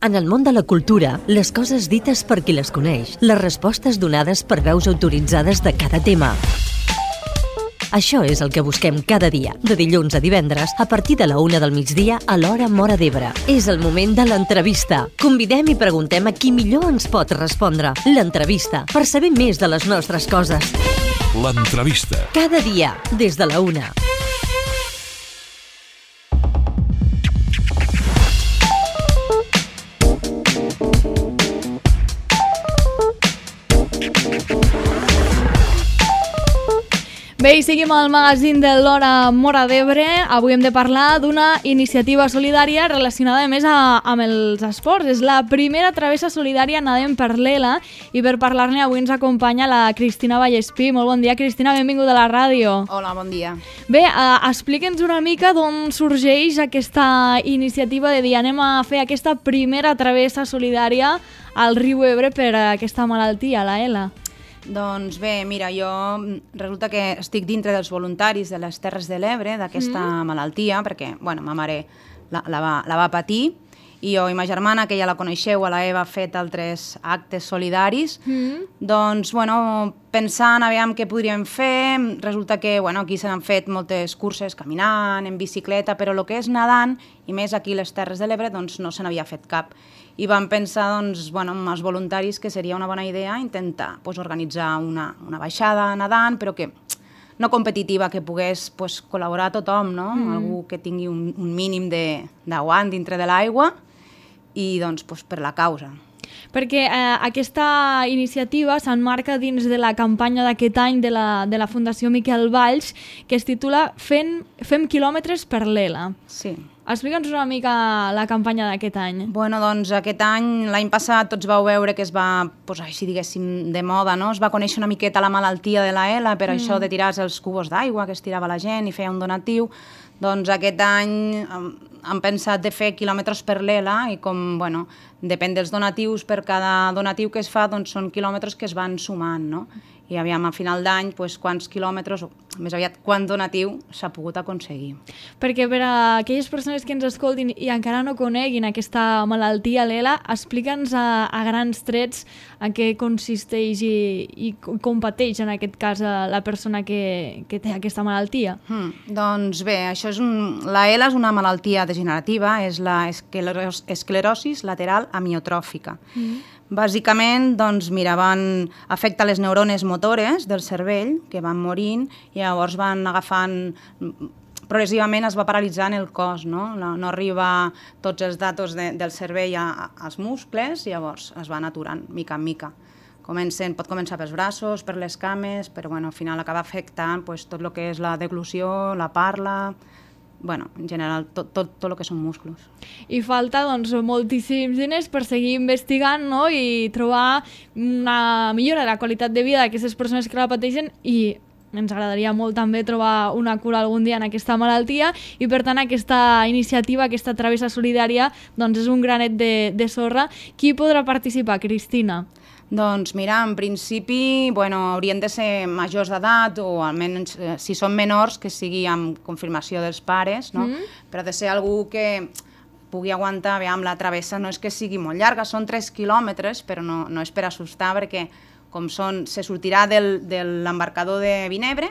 En el món de la cultura, les coses dites per qui les coneix, les respostes donades per veus autoritzades de cada tema. Això és el que busquem cada dia, de dilluns a divendres, a partir de la 1 del migdia a l'hora Móra d'Ebre. És el moment de l'entrevista. Convidem i preguntem a qui millor ens pot respondre. L'entrevista, per saber més de les nostres coses. L'entrevista. Cada dia, des de la 1. Bé, i seguim al magazín de l'Hora Móra d'Ebre. Avui hem de parlar d'una iniciativa solidària relacionada a més amb els esports. És la primera travessa solidària Nadem per l'ELA i per parlar-ne avui ens acompanya la Cristina Vallespí. Molt bon dia, Cristina, benvinguda a la ràdio. Hola, bon dia. Bé, explica'ns una mica d'on sorgeix aquesta iniciativa de dir anem a fer aquesta primera travessa solidària al riu Ebre per aquesta malaltia, la ELA. Doncs bé, mira, jo resulta que estic dintre dels voluntaris de les Terres de l'Ebre d'aquesta malaltia, perquè, bueno, ma mare la va patir, i jo i ma germana, que ja la coneixeu, a la Eva, ha fet altres actes solidaris. Doncs, bueno, pensant aviam què podríem fer, resulta que, bueno, aquí s'han fet moltes curses caminant, en bicicleta, però el que és nedant, i més aquí a les Terres de l'Ebre, doncs no se n'havia fet cap. I vam pensar, doncs, bueno, amb els voluntaris que seria una bona idea intentar organitzar una baixada nedant, però que no competitiva, que pogués col·laborar tothom, no? Algú que tingui un mínim d'aguant dintre de l'aigua i, doncs, per la causa. Perquè aquesta iniciativa s'emmarca dins de la campanya d'aquest any de la Fundació Miquel Valls, que es titula Fem quilòmetres per l'ELA. Sí. Explica'ns una mica la campanya d'aquest any. Bueno, doncs aquest any, l'any passat, tots vau veure que es va, així diguéssim, de moda, no? Es va conèixer una miqueta la malaltia de la ELA, per això de tirar els cubos d'aigua que es tirava la gent i feia un donatiu. Doncs aquest any han pensat de fer quilòmetres per l'ELA i com, bueno, depèn dels donatius, per cada donatiu que es fa, doncs són quilòmetres que es van sumant, no? I aviam, a final d'any, quants quilòmetres, o més aviat, quant donatiu s'ha pogut aconseguir. Perquè per a aquelles persones que ens escoltin i encara no coneguin aquesta malaltia, l'ELA, explica'ns a grans trets en què consisteix i com pateix, en aquest cas, la persona que té aquesta malaltia. Doncs bé, la ELA és una malaltia degenerativa, és la esclerosi lateral amiotròfica. Bàsicament, doncs, mira, afecta les neurones motores del cervell, que van morint, i llavors van agafant, progressivament es va paralitzant el cos, no? No arriba tots els datos del cervell als muscles, i llavors es van aturant, mica en mica. Pot començar pels braços, per les cames, però bueno, al final acaba afectant tot el que és la deglució, la parla, bueno, en general, tot el que són músculs. I falta, doncs, moltíssims diners per seguir investigant, no?, i trobar una millora de la qualitat de vida d'aquestes persones que la pateixen, i ens agradaria molt també trobar una cura algun dia en aquesta malaltia, i per tant aquesta iniciativa, aquesta travessa solidària, doncs és un granet de sorra. Qui podrà participar, Cristina? Doncs mira, en principi haurien de ser majors d'edat, o almenys si són menors que sigui amb confirmació dels pares, no? Però ha de ser algú que pugui aguantar, la travessa no és que sigui molt llarga, són 3 quilòmetres, però no és per assustar, perquè com se sortirà de l'embarcador de Vinebre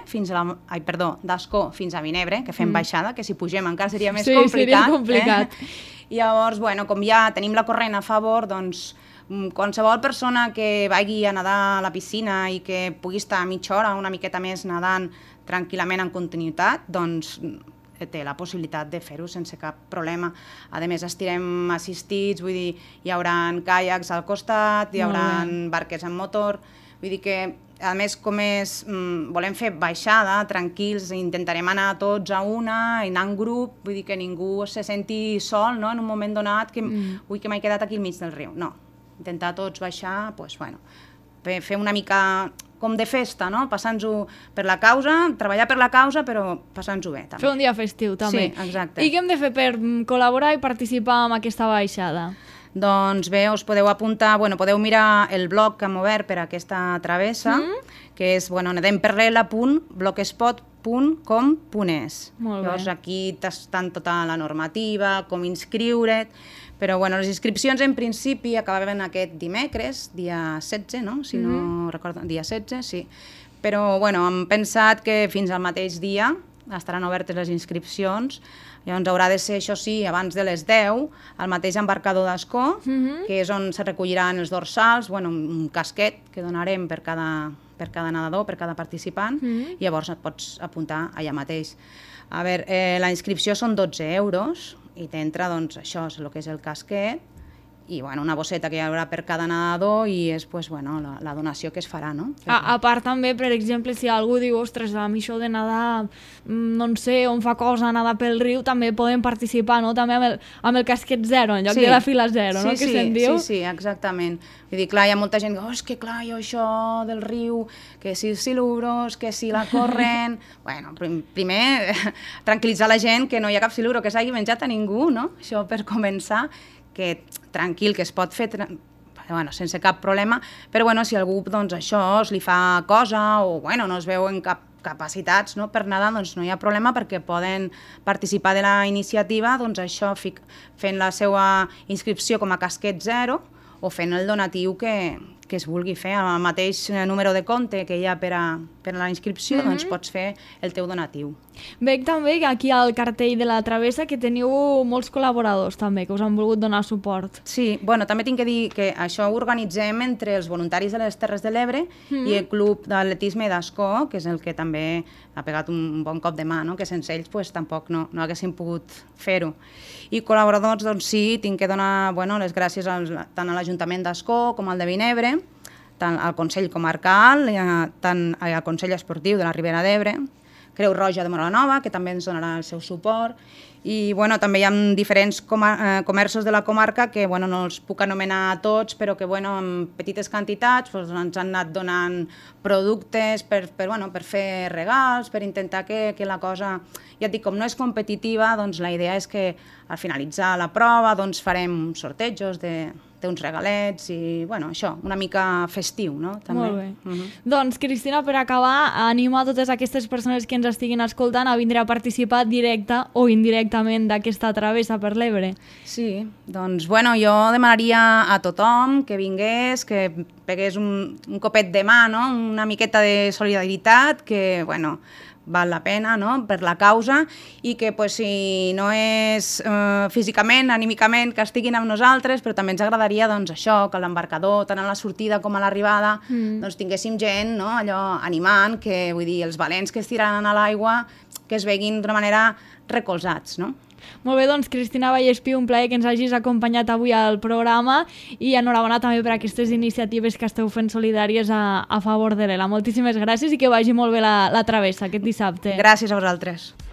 d'Ascó fins a Vinebre, que fem baixada, que si pugem encara seria més complicat. Sí, seria complicat. I llavors, com ja tenim la corrent a favor, doncs qualsevol persona que vagi a nedar a la piscina i que pugui estar mitja hora, una miqueta més nedant tranquil·lament en continuïtat, doncs té la possibilitat de fer-ho sense cap problema. A més, estirem assistits, vull dir, hi haurà caiacs al costat, hi haurà barques amb motor, vull dir que, a més, com volem fer baixada, tranquils, intentarem anar tots a una, anar en grup, vull dir que ningú se senti sol, no?, en un moment donat, que m'he quedat aquí al mig del riu. No, intentar tots baixar, fer una mica com de festa, no? Passant-ho per la causa, treballar per la causa, però passant-ho bé, també. Fer un dia festiu, també. Sí, exacte. I què hem de fer per col·laborar i participar en aquesta baixada? Doncs bé, us podeu apuntar, podeu mirar el blog que hem obert per aquesta travessa, que és nedemperlela.blogspot.com.es. Molt bé. Llavors aquí estan tota la normativa, com inscriure't, Però bueno, les inscripcions en principi acabaven aquest dimecres, dia 16, no? Si no recordo, dia 16, sí. Però bueno, hem pensat que fins al mateix dia estaran obertes les inscripcions. Llavors haurà de ser, això sí, abans de les 10, al mateix embarcador d'Ascó, que és on se recolliran els dorsals, bueno, un casquet que donarem per cada nedador, per cada participant, i llavors et pots apuntar allà mateix. A veure, la inscripció són 12 euros i t'entra, doncs, això és el que és el casquet, i bueno, una bosseta que hi haurà per cada nedador i és pues, bueno, la donació que es farà, no? A part també, per exemple, si algú diu ostres, a mi això de nedar, no en sé, on fa cosa, nedar pel riu, també poden participar, no? També amb el casquet zero, en lloc de la fila zero, no? Que se'n diu. Sí, exactament. Vull dir, clar, hi ha molta gent que diu, és que clar, jo això del riu, que si els silurs, que si la corrent... Bueno, primer, tranquil·litzar la gent que no hi ha cap siluro que s'hagi menjat a ningú, no? Això per començar, que tranquil, que es pot fer bueno, sense cap problema, però bueno, si algú doncs, això es li fa cosa o bueno, no es veuen cap capacitats, no, per nedar, doncs no hi ha problema perquè poden participar de la iniciativa, doncs això, fent la seva inscripció com a casquet zero o fent el donatiu que es vulgui fer. Al mateix número de compte que hi ha per a la inscripció, doncs pots fer el teu donatiu. Veig també aquí al cartell de la travessa que teniu molts col·laboradors també, que us han volgut donar suport. Sí, bueno, també tinc que dir que això ho organitzem entre els voluntaris de les Terres de l'Ebre i el Club d'Atletisme d'Ascó, que és el que també ha pegat un bon cop de mà, no? Que sense ells pues, tampoc no haguéssim pogut fer-ho. I col·laboradors, doncs sí, tinc que donar les gràcies tant a l'Ajuntament d'Ascó com al de Vinebre, tant al Consell Comarcal, tant al Consell Esportiu de la Ribera d'Ebre, Creu Roja de Moranova, que també ens donarà el seu suport, i també hi ha diferents comerços de la comarca que no els puc anomenar a tots, però que amb petites quantitats ens han anat donant productes per fer regals, per intentar que la cosa, ja et dic, com no és competitiva, doncs la idea és que al finalitzar la prova farem sortejos d'uns regalets i això, una mica festiu, no? També. Molt bé. Doncs, Cristina, per acabar, animar totes aquestes persones que ens estiguin escoltant a vindre a participar directa o indirectament d'aquesta travessa per l'Ebre. Sí, doncs, jo demanaria a tothom que vingués, que pegués un copet de mà, no? Una miqueta de solidaritat, que, val la pena, no?, per la causa, i que si no és físicament, anímicament, que estiguin amb nosaltres, però també ens agradaria això, que a l'embarcador, tant a la sortida com a l'arribada, tinguéssim gent, no?, allò animant, que vull dir, els valents que es tiraran a l'aigua, que es veguin d'una manera recolzats, no? Molt bé, doncs, Cristina Vallespí, un plaer que ens hagis acompanyat avui al programa i enhorabona també per aquestes iniciatives que esteu fent solidàries a favor de l'ELA. Moltíssimes gràcies i que vagi molt bé la travessa aquest dissabte. Gràcies a vosaltres.